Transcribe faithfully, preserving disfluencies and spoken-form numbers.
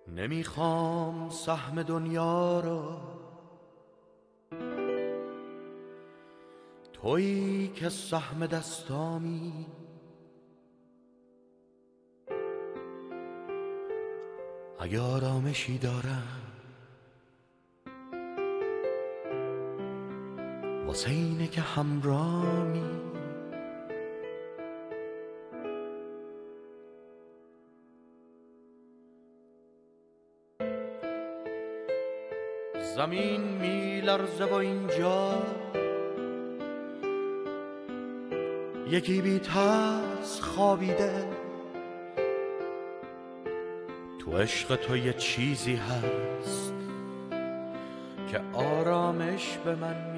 نمیخوام سهم دنیا رو، تویی که سهم دستامی. اگه آرامشی دارم واسه اینه که همرامی. زمین میلرزه و اینجا یکی بی ترس خوابیده، تو عشق تو یه چیزی هست که آرامش به من